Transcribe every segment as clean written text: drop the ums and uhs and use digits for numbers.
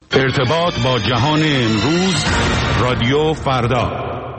ارتباط با جهان امروز، رادیو فردا.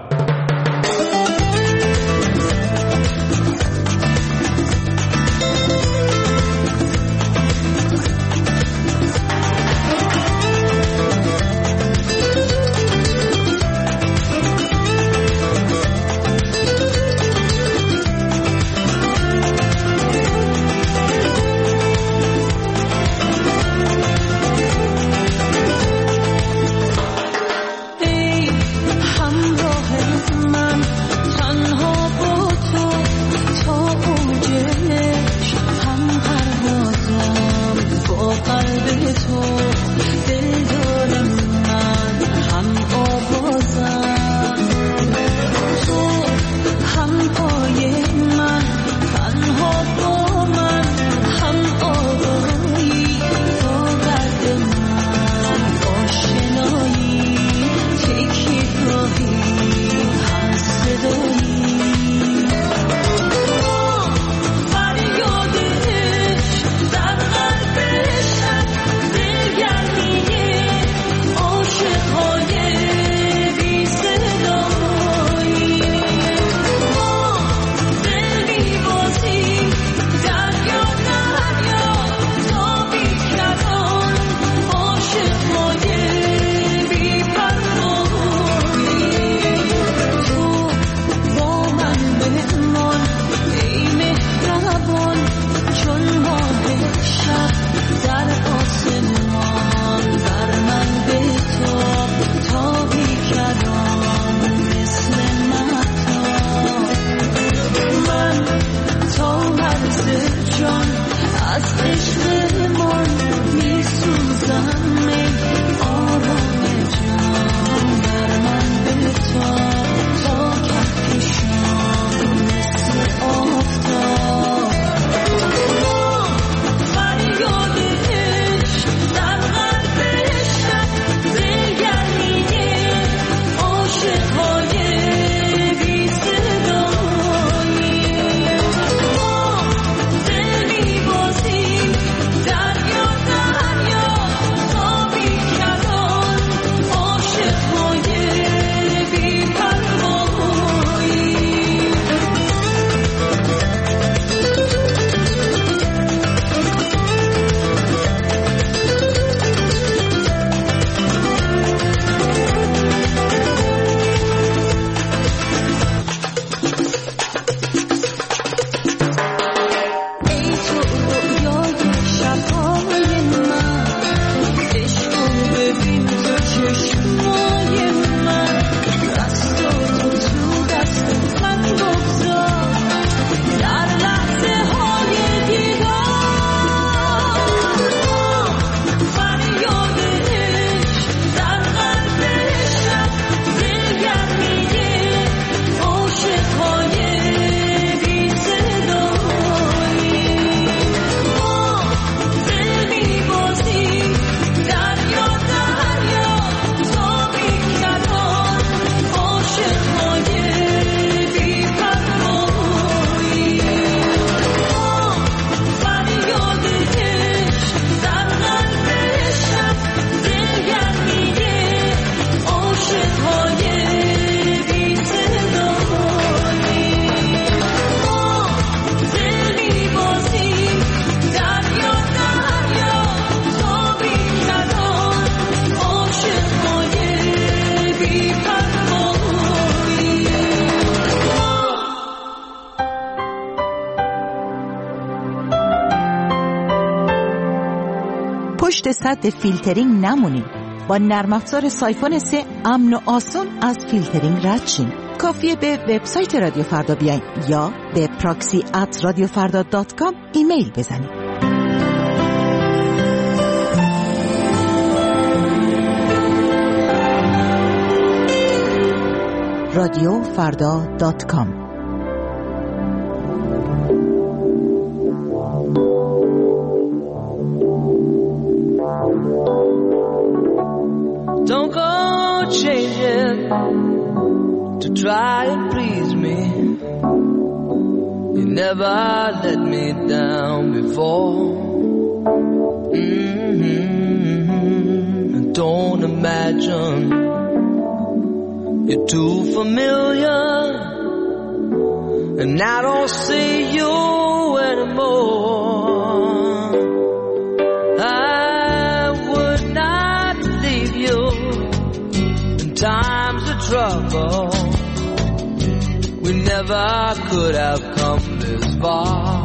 پشت سد فیلترینگ نمونید. با نرم افزار سایفون 3 امن و آسان از فیلترینگ رد شین. کافیه به وبسایت رادیو فردا بیاین یا به proxy@radiofarda.com ایمیل بزنید. radiofarda.com. Don't go changing to try and please me. You never let me down before. imagine. You're too familiar, and I don't see you anymore. I would not leave you in times of trouble. We never could have come this far.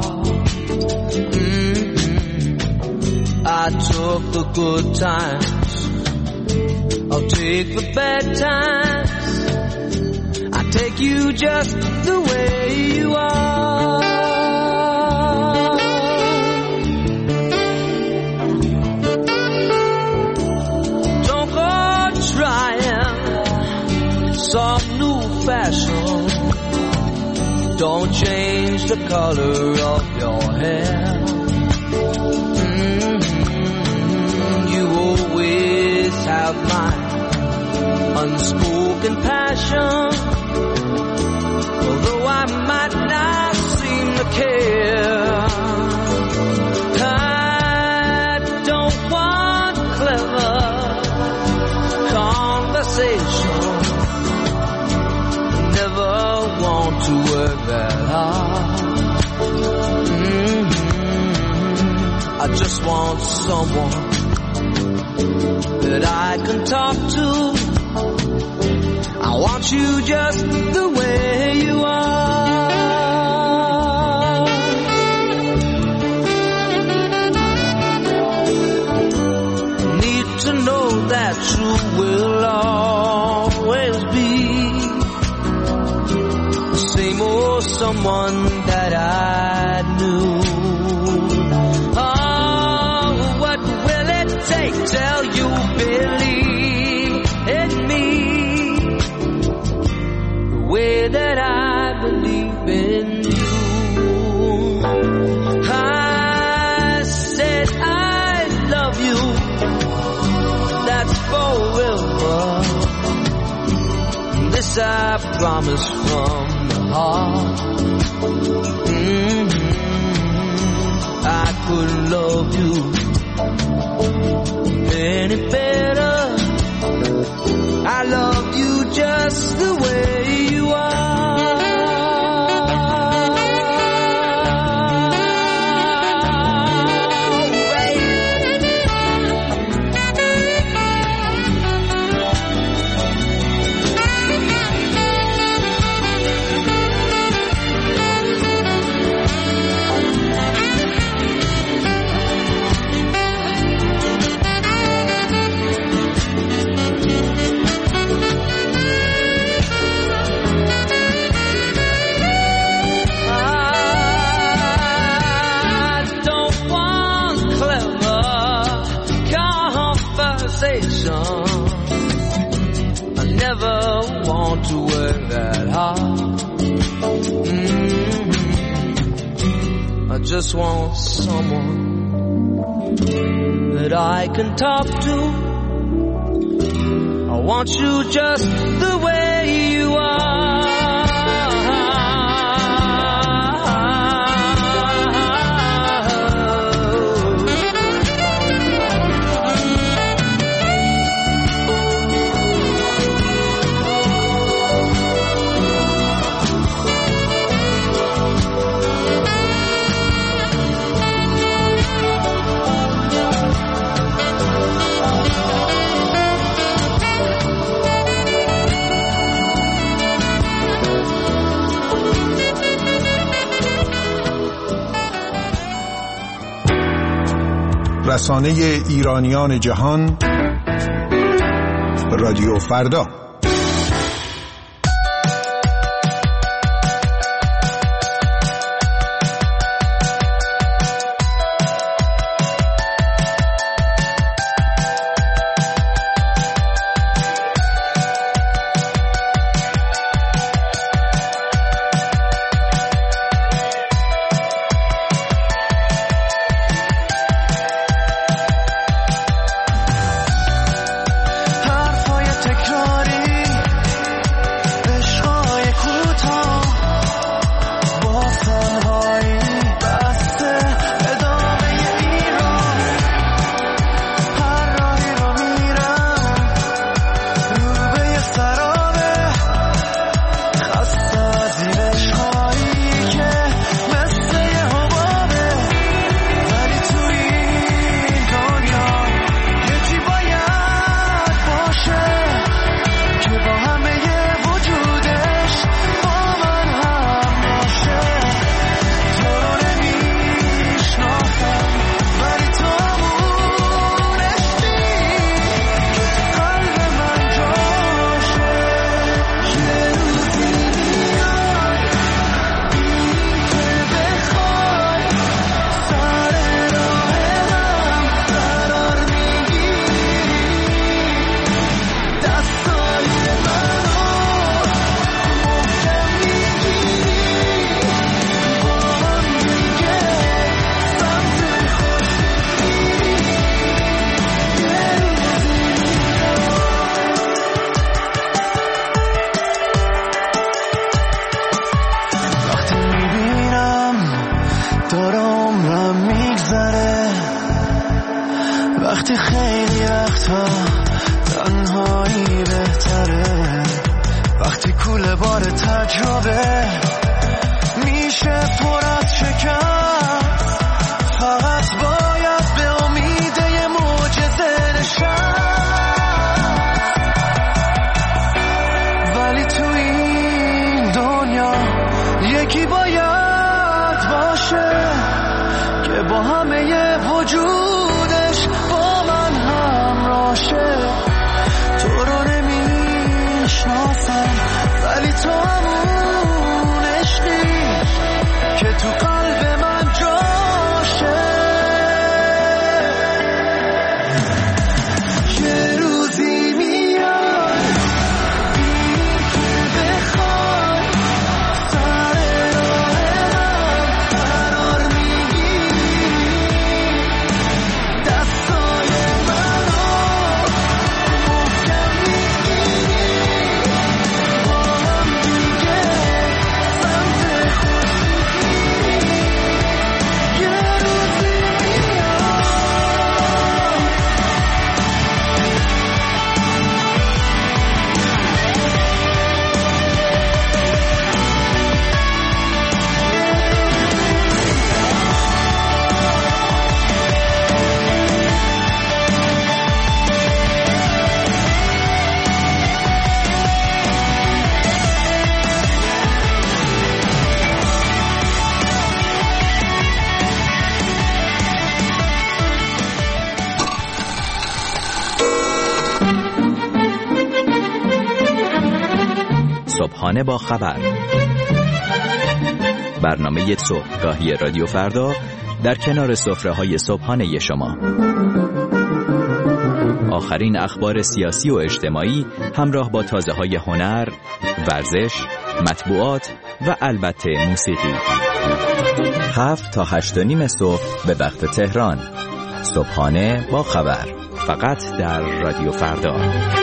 I took the good times, I'll take the bad times. I take you just the way you are. Don't go trying some new fashion. Don't change the color of your hair. You always have my unspoken passion. Although I might not seem to care, I don't want clever conversation. Never want to work that hard. I just want someone that I can talk to. I want you just the way you are. Need to know that you will always be the same old someone that I knew. Oh, what will it take till you believe in me the way that I believe in you? I said I love you, that's forever. This I promise from the heart. I couldn't love you any better. I love you just the way you are. I never want to work that hard. I just want someone that I can talk to. I want you just the way you are. رسانه ایرانیان جهان رادیو فردا. حرفای تکراری وقتی خیلی وقتا تنهایی بهتره، وقتی کوله بار تجربه میشه پر از شکم، فقط باید به امید یه معجزه نشست. ولی تو این دنیا یکی باید باشه که با همه وجودش با من همراشه. تو رو نمیشناسم ولی تو همون عشقی که تو قلب من جاشه. یه روزی میاد این که بخوای سر راه من قرار میگیری، دستای منو محکم میگیری، با هم دیگه سمت خوش میری. یه روزی میاد. صبحانه با خبر، برنامه صبحگاهی رادیو فردا در کنار سفره‌های صبحانه شما. آخرین اخبار سیاسی و اجتماعی همراه با تازه‌های هنر، ورزش، مطبوعات و البته موسیقی. 7 تا 8:30 صبح به وقت تهران. صبحانه با خبر، فقط در رادیو فردا.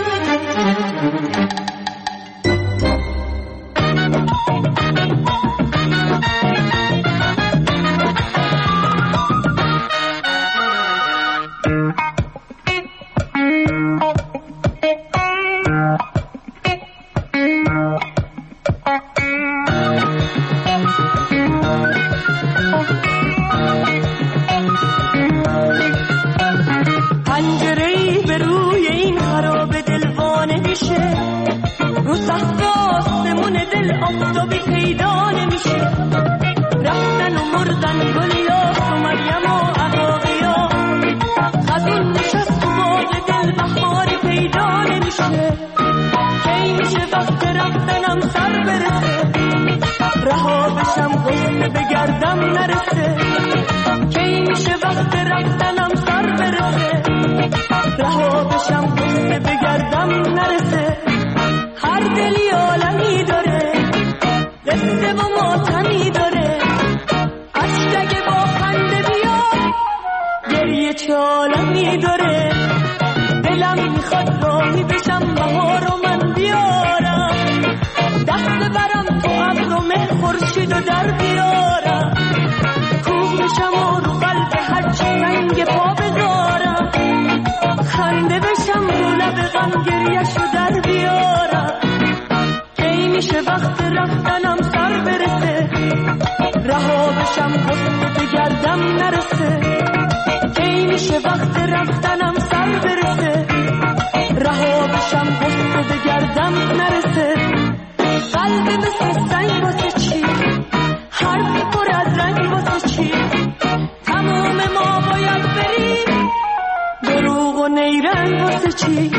پنجره‌ای به روی این خراب دلوانه میشه، رو سقف آسمون دل آفتابی پیدا نمیشه. رفتن و مردن گلیاس و مریم و عقاقیا، خزون نشست تو باغ دل بهاری پیدا نمیشه. کی میشه وقت رفتنم سر برسه، رها بشم غصه بگردم نرسه. کی میشه وقت رفتنم سر برسه، رها بشم غصه بگردم نرسه. هر دلی عالمی داره، قصه و ماتمی داره. عشق اگه با خنده بیاد، گریه چه عالمی داره. دلم میخواد راهی بشم بهار رو من بیارم، دست برم تو ابر و مه خورشید و در بیارم. کوه بشم و رو قلب هرچی رنگ پا بذارم، خنده بشم رو لب غم گریه‌شو در بیارم. کی میشه وقت رفتنم سر برسه، رها بشم غصه بگردم نرسه. کی میشه وقت رفتنم سر برسه، رها بشم غصه بگردم نرسه. قلب مثل سنگ واسه چی، حرف پر از رنگ واسه چی. تمام ما باید بریم، دروغ و نیرنگ واسه چی.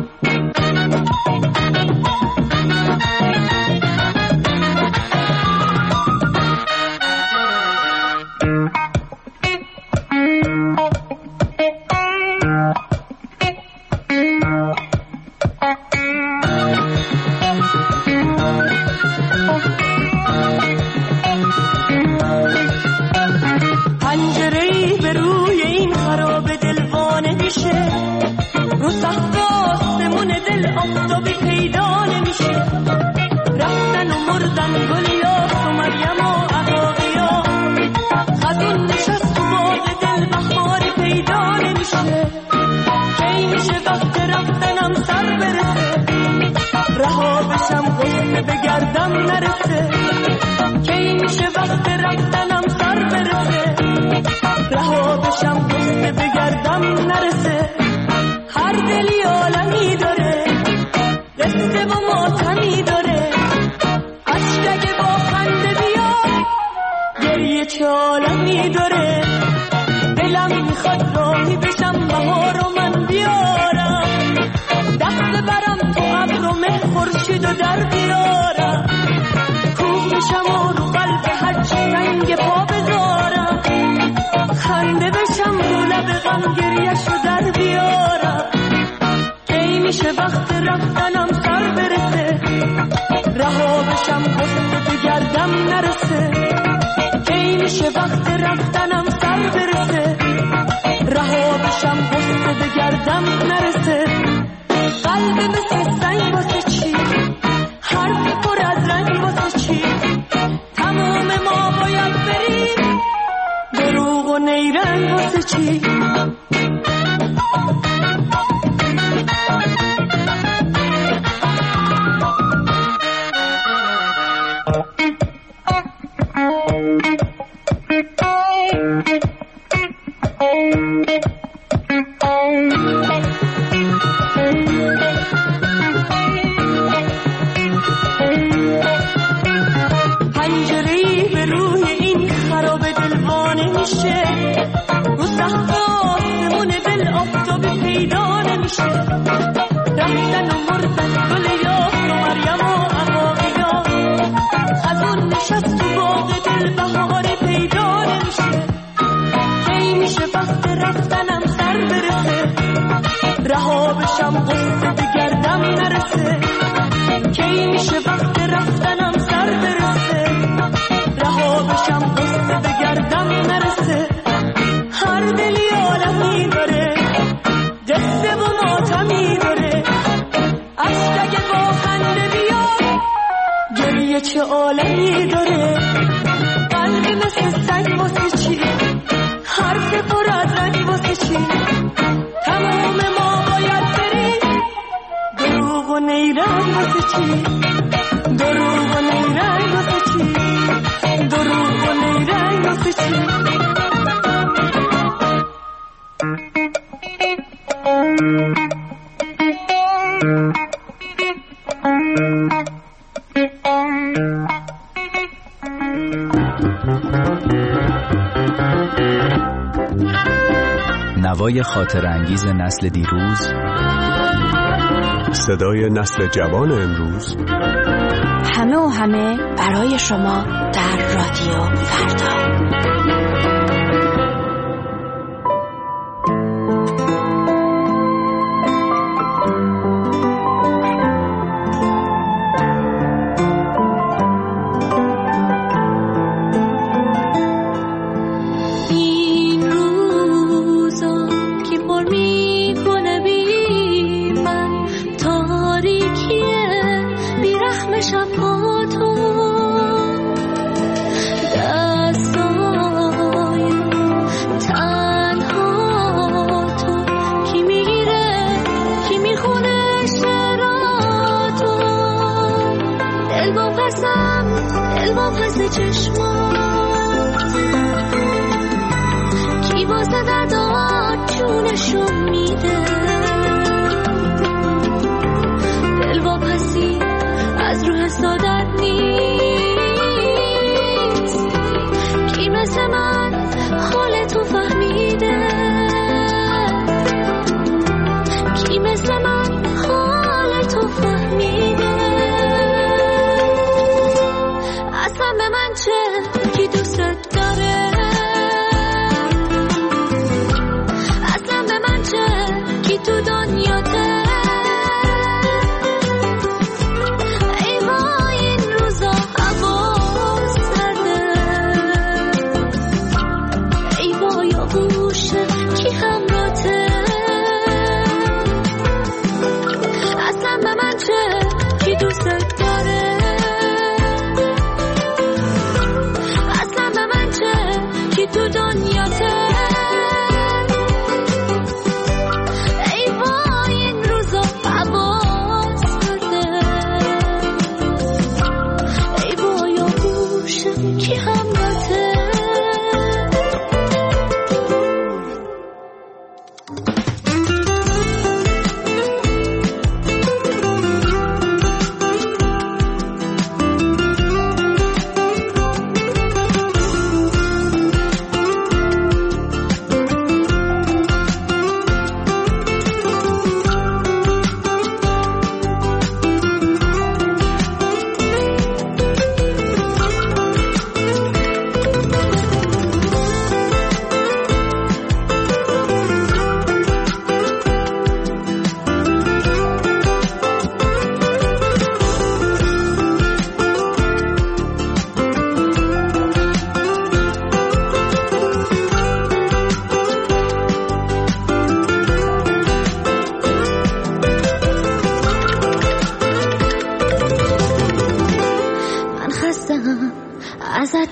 پنجره‌ای به روی این خراب دلوانه میشه، رو سقف آسمون دل آفتابی پیدا نمیشه. رفتن و مردن گلیاس و مریم و عقاقیا، خزون نشست تو باغ دل بهاری پیدا نمیشه. وقت رفتنم سر برسه، رها بشم قصه بگردم نرسه. هر دلی عالمی داره، قصه و ماتمی داره، عشق اگه با خنده بیاد گریه چه عالمی داره. دلم میخواد راهی بشم بهار و من بیارم، دست برم تو ابر و مه خورشید و در بیارم، کوه میشم و رو قلب هرچی سنگ پا بذارم، خنده بشم رو لب غم گریه‌ش رو در بیارم. کی میشه وقت رفتنم سر برسه، رها بشم قصه بگردم نرسه. کی میشه وقت رفتنم سر برسه، رها بشم قصه بگردم نرسه. قلب مثل سنگ واسه چی، حرف پر از رنگ واسه چی، تمام ما باید بریم، دروغ و نیرنگ واسه چی. پنجره‌ای به روی این خراب دلوانه میشه، رو سقف آسمون دل آفتابی پیدا نمیشه. رفتن و مردن گل یاس و مریم و عقاقیا، خزون نشست تو باغ دل بهاری پیدا نمیشه. کی میشه وقت رفتنم سر برسه، رها بشم قصه بگردم نرسه. کی میشه وقت رفتنم سر برسه، رها بشم قصه بگردم نرسه. هر دلی عالمی داره، قصه و ماتمی داره، عشق اگه با خنده بیاد گریه چه عالمی داره. قلب مثل سنگ واسه چی، حرف پر از رنگ واسه چی، تمام ما باید بریم، دروغ و نیرنگ واسه چی، دروغ و نیرنگ واسه چی، دروغ و نیرنگ واسه چی. نوای خاطر انگیز نسل دیروز، صدای نسل جوان امروز، همه و همه برای شما در رادیو فردا.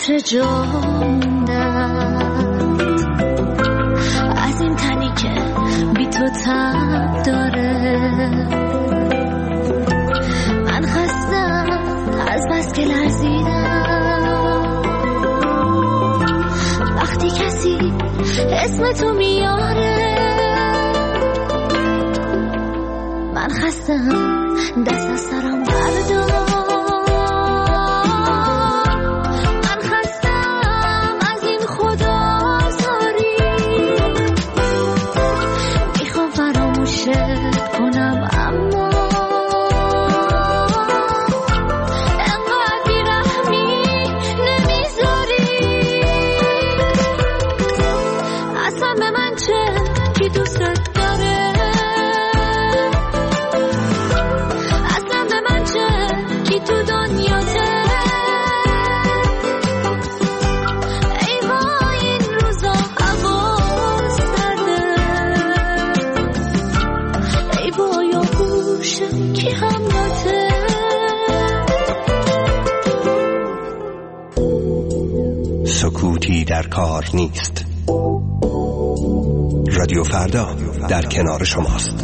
چه جا موندم از این تنی که بی تو تب داره. من خستم از بس که لرزیدم وقتی کسی اسم تو میاره. من خستم دست از سرم بردار. من خستم از این خدا زاری. میخوام فراموشت کنم اما انقدر بیرحمی نمیذاری. اصلا به من چه کی دوست داره. اصلا به من چه کی تو دنیاته. ای وای این روزا هوا سرده. ای وای آغوش کی همراته. سکوتی در کار نیست. رادیو فردا در کنار شماست.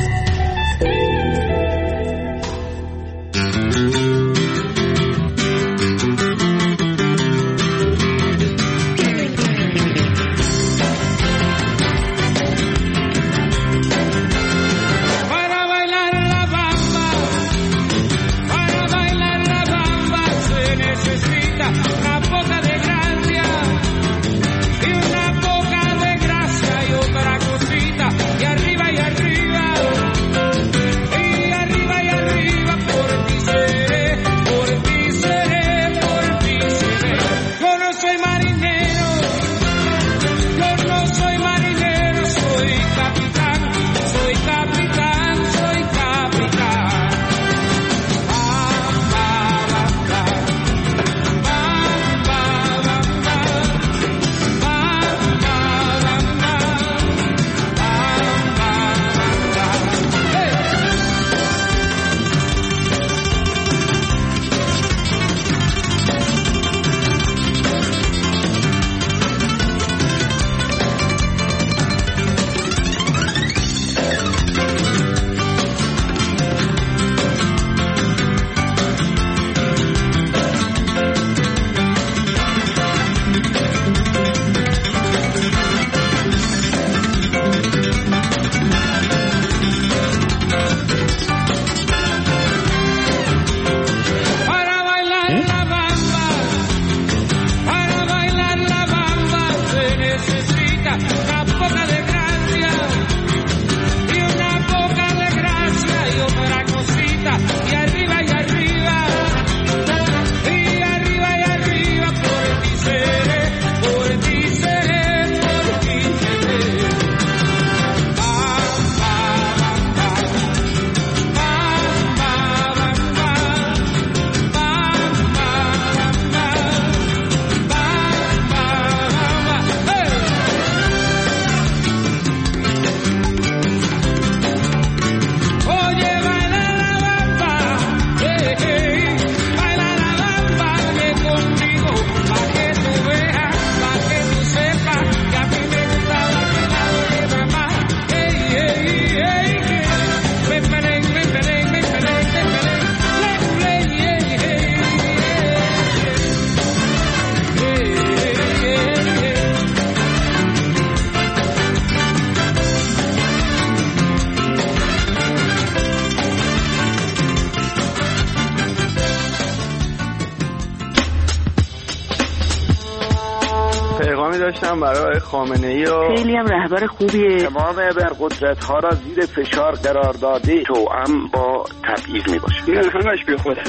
داشتم برای خامنه‌ای و خیلی هم رهبر خوبیه. تمام ابرقدرت‌ها را زیر فشار قرار داده. توأم با تبعیض میباشه. این همش بی خوده.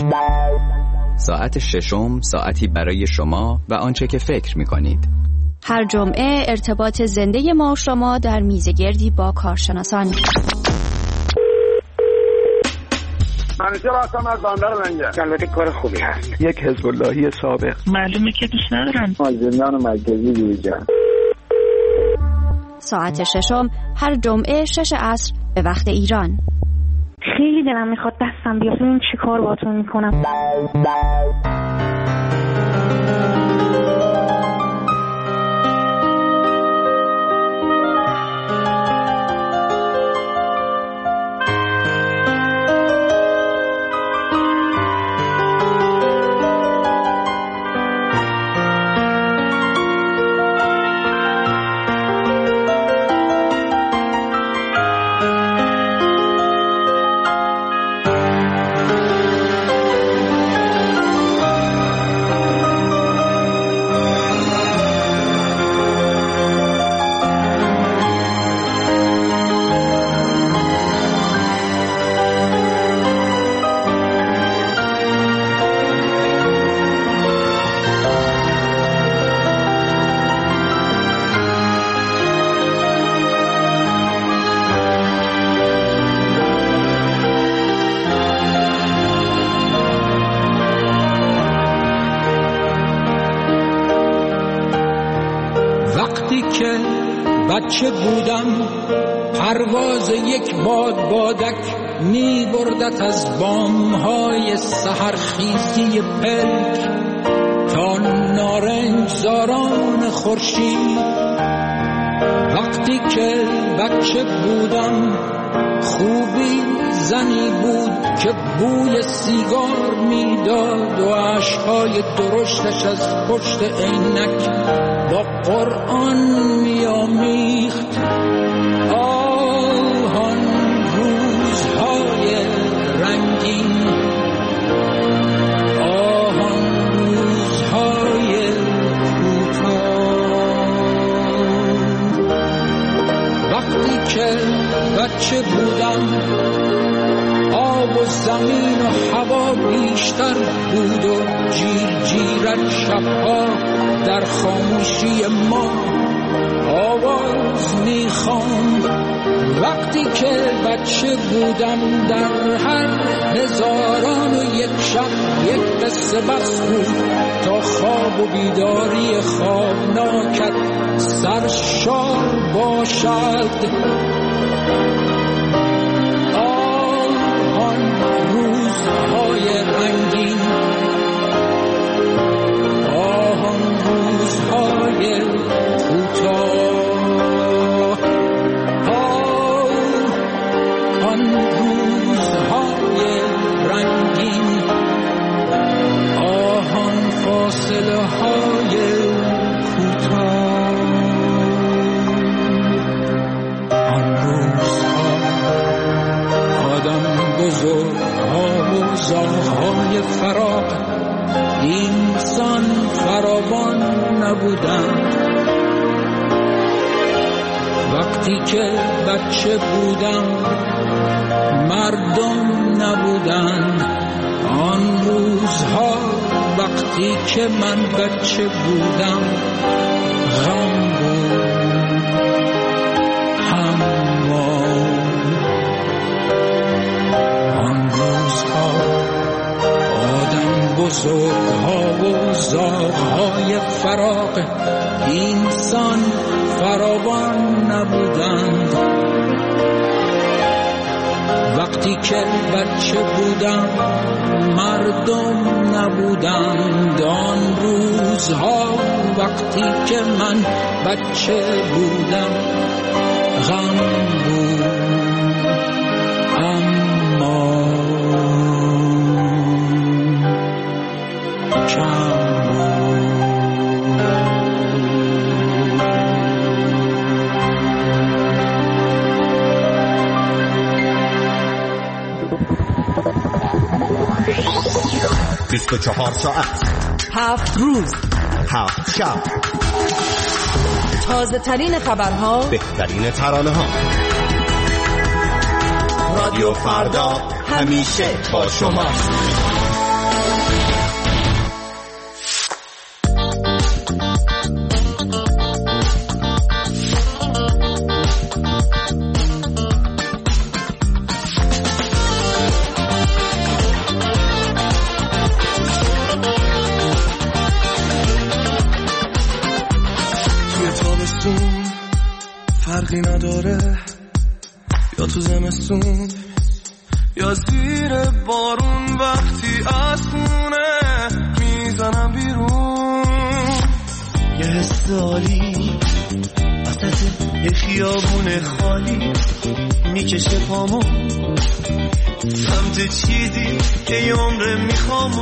ساعت ششم ساعتی برای شما و آنچه که فکر می‌کنید. هر جمعه ارتباط زنده ما و شما در میزگردی با کارشناسان. منیجر هستم از بندر منجر. البته کار خوبی هست. یک حزب اللهی سابق. معلومه که دوست ندارم. از زندان مرکزی بیرون. ساعت ششم هر جمعه 6 عصر به وقت ایران. خیلی دلم میخواد دستم بیفته. چی کار باهاتون میکنم؟ بچه بودم پرواز یک بادک می بردت از بامهای سحرخیزی پلک تا نارنجزاران خورشید. وقتی که بچه بودم خوبی زنی بود که بوی سیگار میداد و اشکهای درشتش از پشت عینک با قرآن میامیخت. آن روزهای رنگین، آن روزهای کوتاه. وقتی که بچه بودم آب و زمین و هوا بیشتر بود و جیر جیرک شبها در خاموشی ما آواز میخواند. وقتی که بچه بودم در هر 1001 شب یک قصه بس بود تا خواب و بیداری خوابناکت سرشار باشد. آن روزهای رنگین، آن روزهای کوتاه، آن روزهای رنگین، آن فاصله های کوتاه. آن روزها آدم بزرگها و زاغ‌های فراق اینسان فراوان نبودند. وقتی که بچه بودم مردم نبودند. آن روزها وقتی که من بچه بودم غم بود. آن روزها آدم بزرگها و زاغ‌های فراق اینسان فراوان نبودند. وقتی که بچه بودم مردم نبودند. آن روزها وقتی که من بچه بودم غم بود. اما کم بود. 24 ساعت، 7 روز، 7 شب، تازه ترین خبرها، بهترین ترانه ها. رادیو فردا همیشه با شماست. فرقی نداره یا تو زمستون یا زیر بارون، وقتی از خونه میزنم بیرون یه حس عالی وسط یه خیابون خالی میکشه پامو سمت چیزی که یه عمره میخوامو.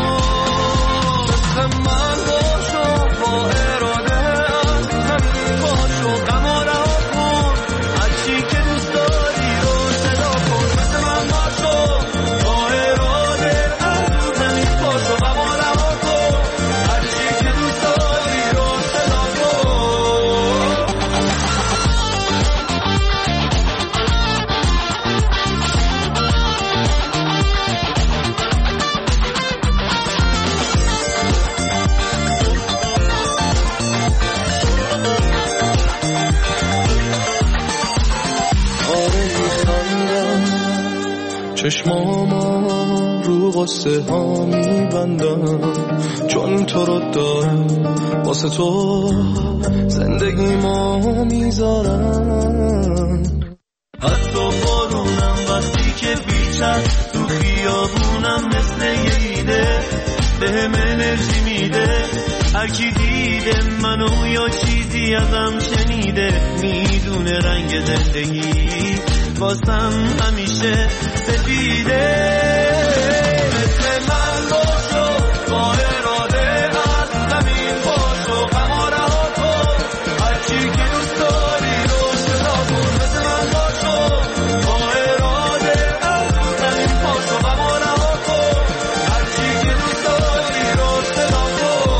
من باشو با اراده از همین باشو غما رها کن، هرچی که دوست داری رو صدا کن. مثل من باشو با اراده از همین باشو غما رها کن، هرچی که دوست داری رو صدا کن. چشمامو رو قصه ها میبندم، چون تو رو دارم واسه تو زندگی ما میذارم. حتی بارونم وقتی که بیچن تو خیابونم مثل یه ایده بهم انرژی میده. هر کی دیده منو یا چیزی ازم شنیده میدونه رنگ زندگی واسم همیشه سفیده. مثل من باشو با اراده از زمین باشو غم و رها کن، هرچی که دوست داری رو صدا کن. مثل من باشو با اراده از زمین باشو غم و رها کن، هرچی که دوست داری رو صدا کن.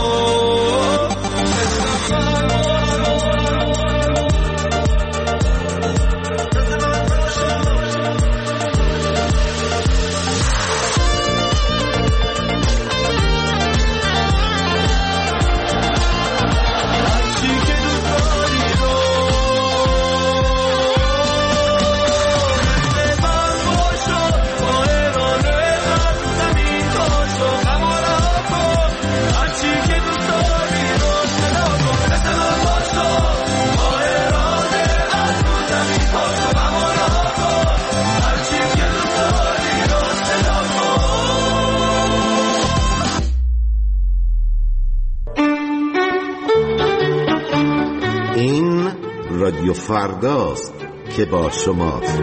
رادیو فرداست که با شماست.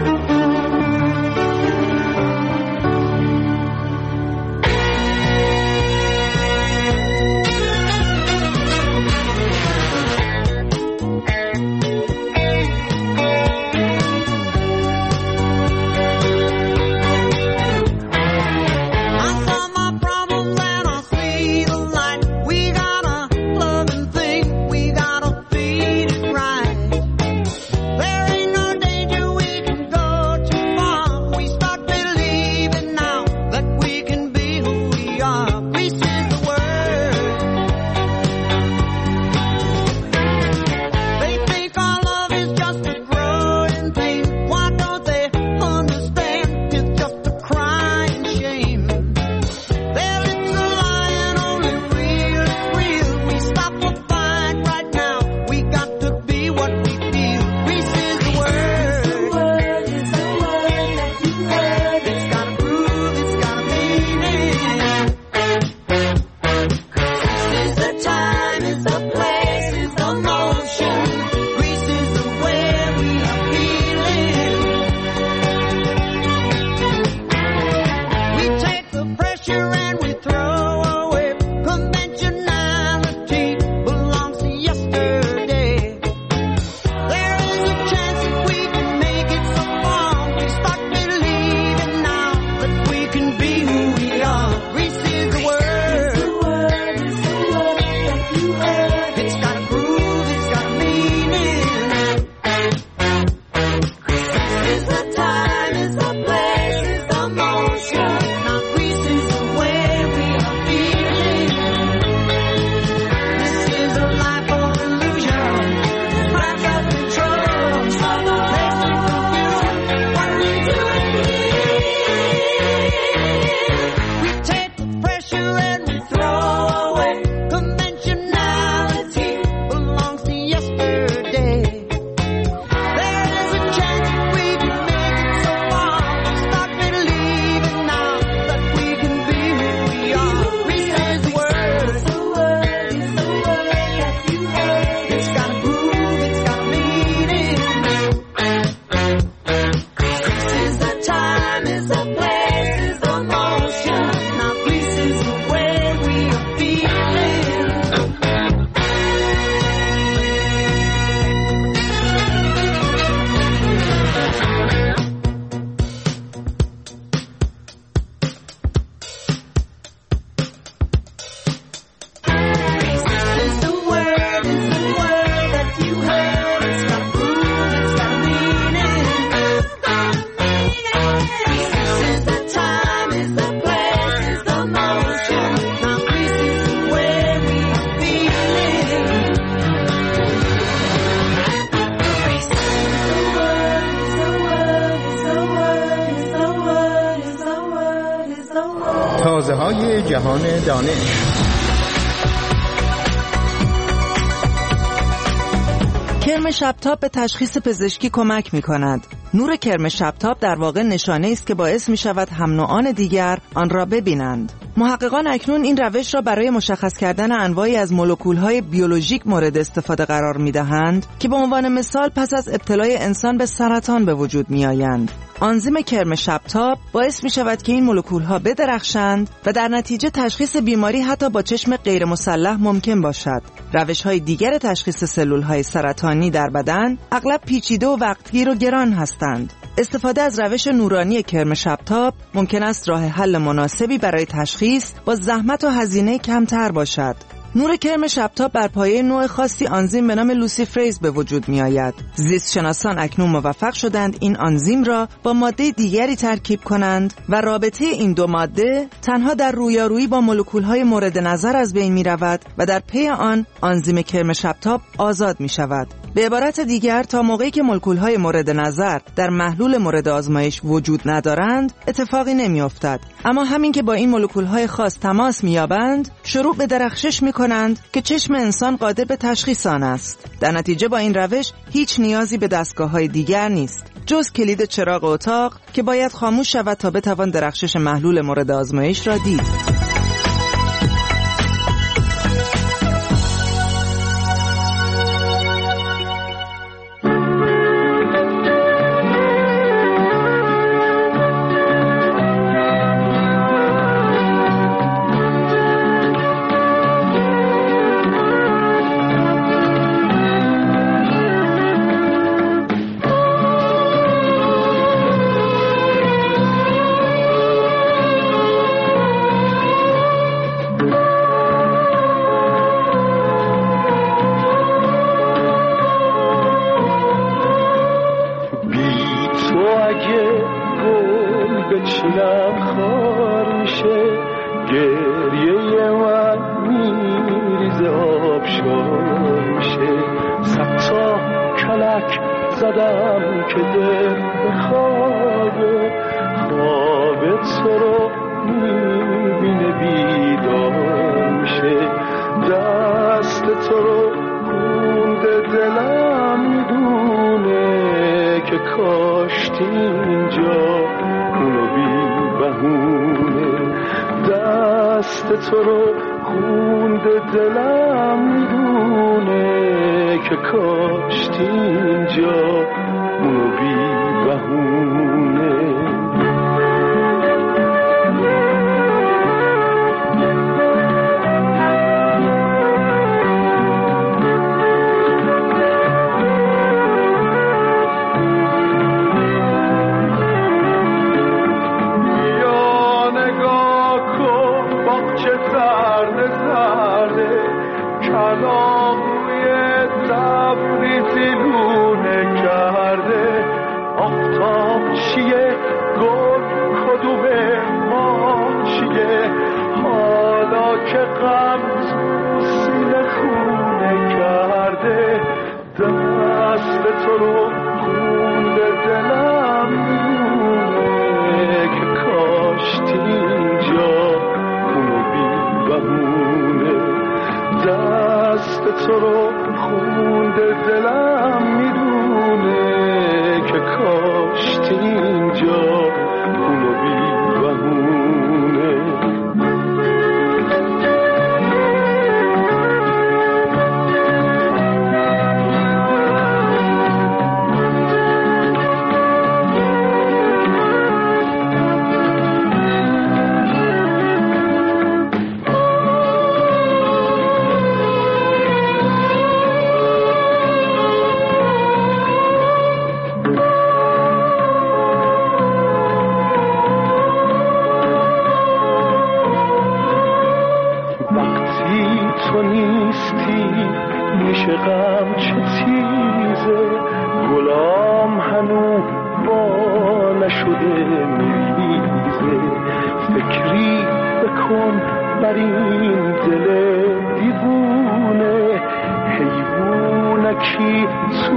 تازه‌های جهان دانش. کرم شبتاب به تشخیص پزشکی کمک می‌کند. نور کرم شبتاب در واقع نشانه است که باعث می‌شود هم نوعان دیگر آن را ببینند. محققان اکنون این روش را برای مشخص کردن انواعی از مولکول‌های بیولوژیک مورد استفاده قرار می‌دهند که به عنوان مثال پس از ابتلای انسان به سرطان به وجود می‌آیند. آنزیم کرم شبتاب باعث می‌شود که این مولکول‌ها بدرخشند و در نتیجه تشخیص بیماری حتی با چشم غیر مسلح ممکن باشد. روش‌های دیگر تشخیص سلول‌های سرطانی در بدن اغلب پیچیده و وقتگیر و گران هستند. استفاده از روش نورانی کرم شبتاب ممکن است راه حل مناسبی برای تشخیص با زحمت و هزینه کمتر باشد. نور کرم شبتاب بر پایه نوع خاصی آنزیم به نام لوسیفریز به وجود می آید. زیستشناسان اکنون موفق شدند این آنزیم را با ماده دیگری ترکیب کنند و رابطه این دو ماده تنها در رویارویی با مولکول‌های مورد نظر از بین می رود و در پی آن آنزیم کرم شبتاب آزاد می شود. به عبارت دیگر تا موقعی که مولکول‌های مورد نظر در محلول مورد آزمایش وجود ندارند اتفاقی نمی‌افتد، اما همین که با این مولکول‌های خاص تماس می‌یابند شروع به درخشش می‌کنند که چشم انسان قادر به تشخیص آن است. در نتیجه با این روش هیچ نیازی به دستگاه‌های دیگر نیست جز کلید چراغ اتاق که باید خاموش شود تا بتوان درخشش محلول مورد آزمایش را دید.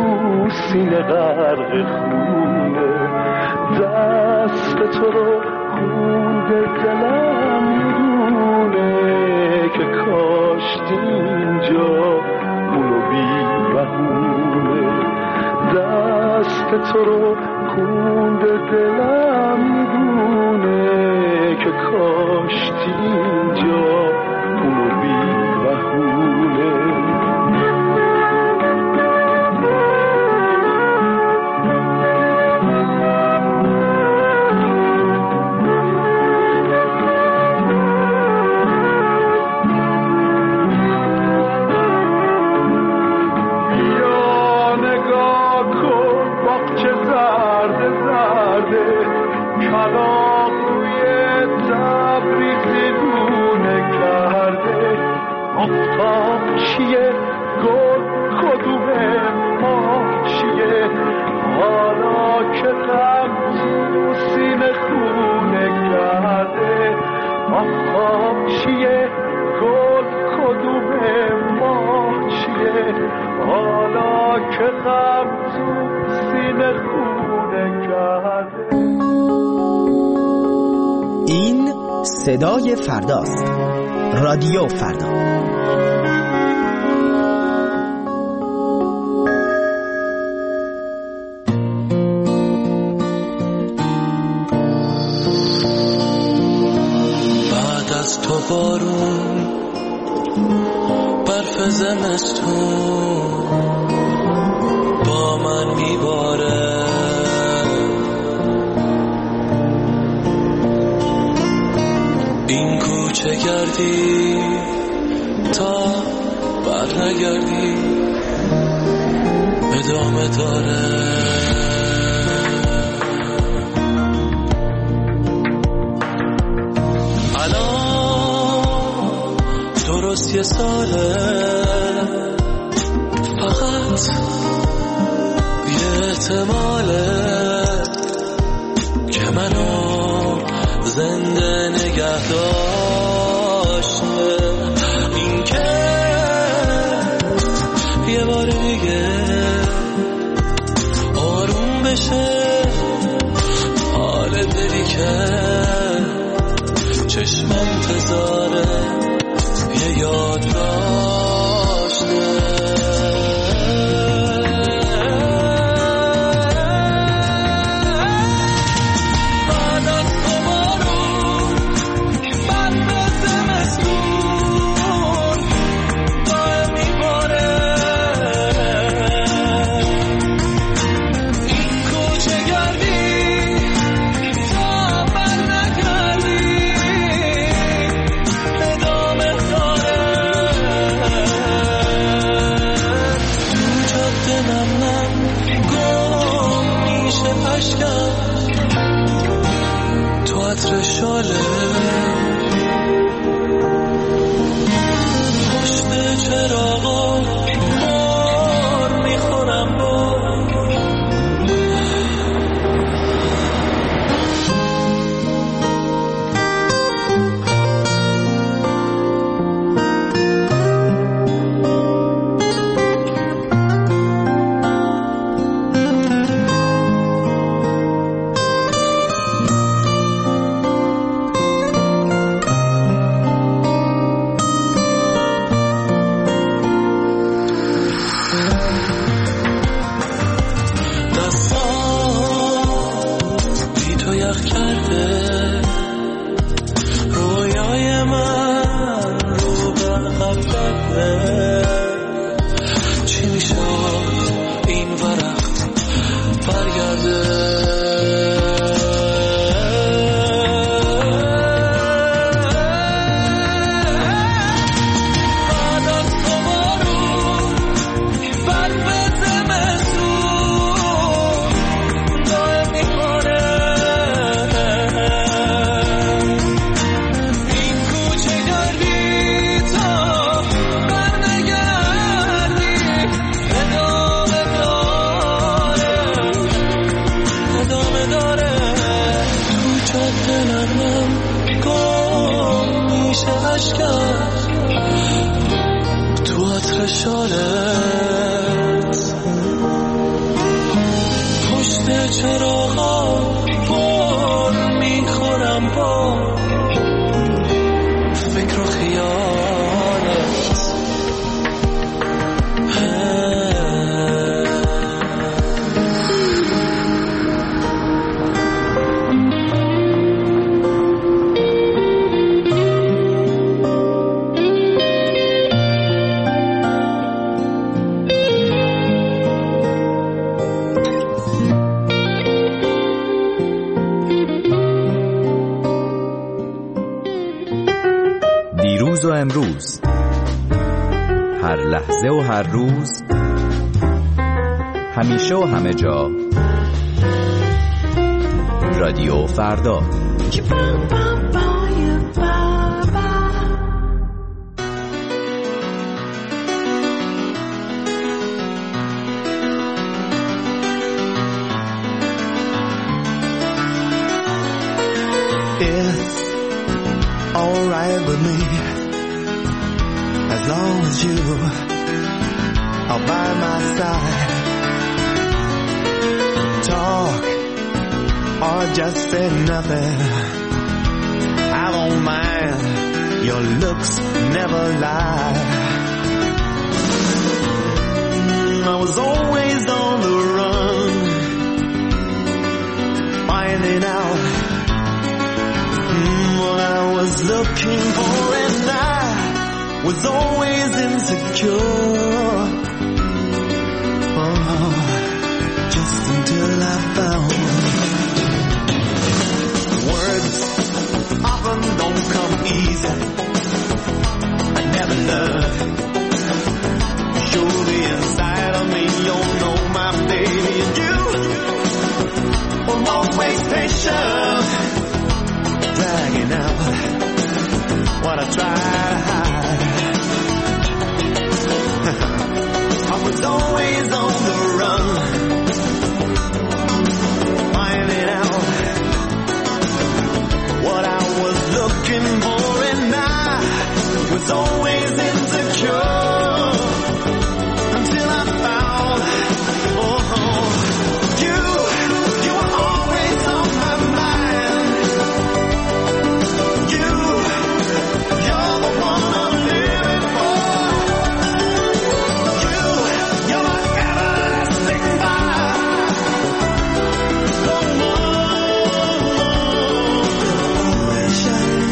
سینه غرق خونه دست تو رو کند دلم میدونه که کاشتی اینجا اونو بی بهونه دست تو رو کند دلم میدونه که کاشتی اینجا اونو بی بهونه این صدای فرداست. رادیو فردا. بعد از تو بارون برف زمستون با من میباره این کوچه گردی تا بر نگردی ادامه داره الان درست یه ساله فقط یه احتماله که منو زنده نگه داشته این که یه بار دیگه آروم بشه حال دلی که چشم انتظاره یه یاد داشته و امروز، هر لحظه و هر روز، همیشه و همه جا، رادیو فردا. It's alright with me as long as you are by my side. Talk or just say nothing, I don't mind, your looks never lie. I was always on the run, finding out what I was looking for, and I was always insecure. Oh, just until I found words often don't come easy. I never learned. Show the inside of me, you'll know my baby, and you were always patient, dragging out what I tried to hide. I was always on the run, finding out what I was looking for, and I was always insecure until I found, you were always on my mind. You're the one I'm living for. You're my everlasting fire. The one shining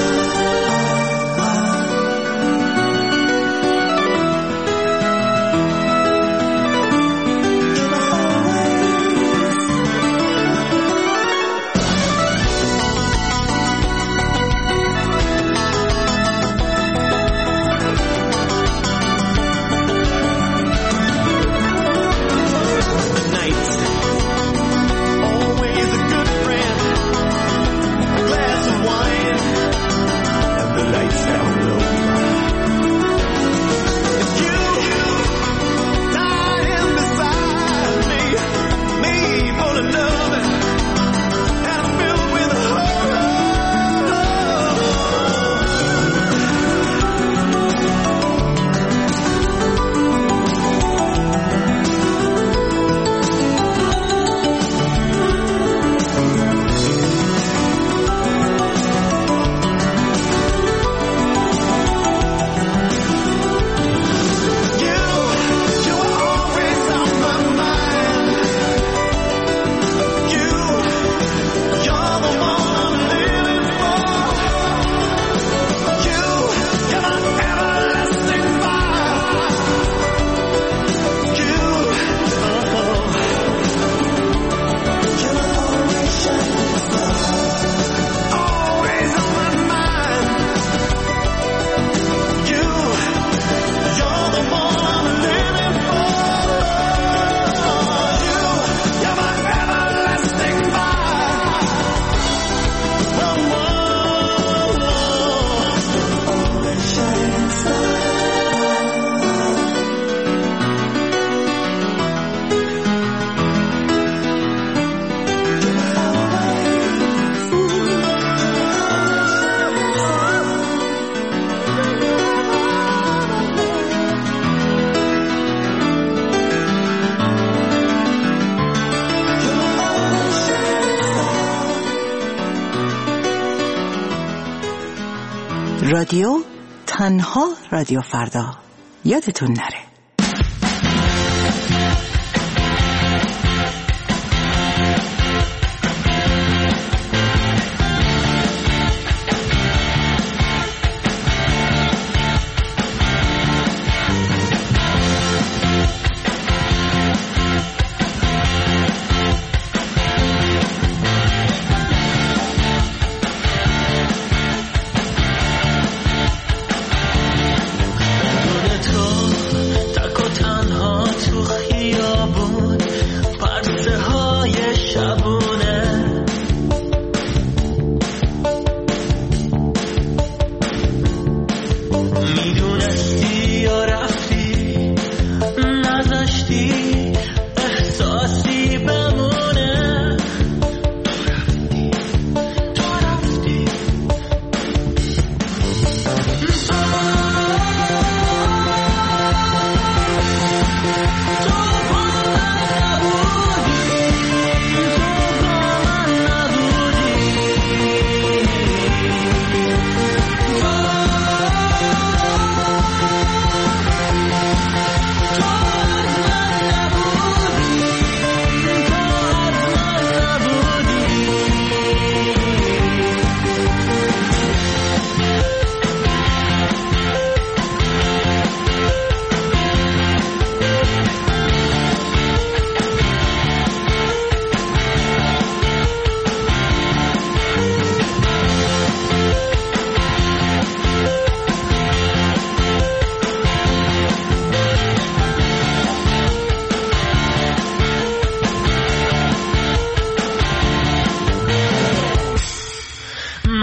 رادیو تنها رادیو فردا، یادتون نره.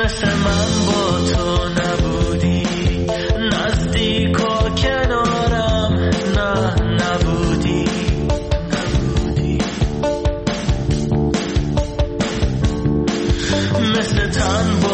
مثل من با تو نبودی، نزدیک و کنارم نه نبودی. مثل تن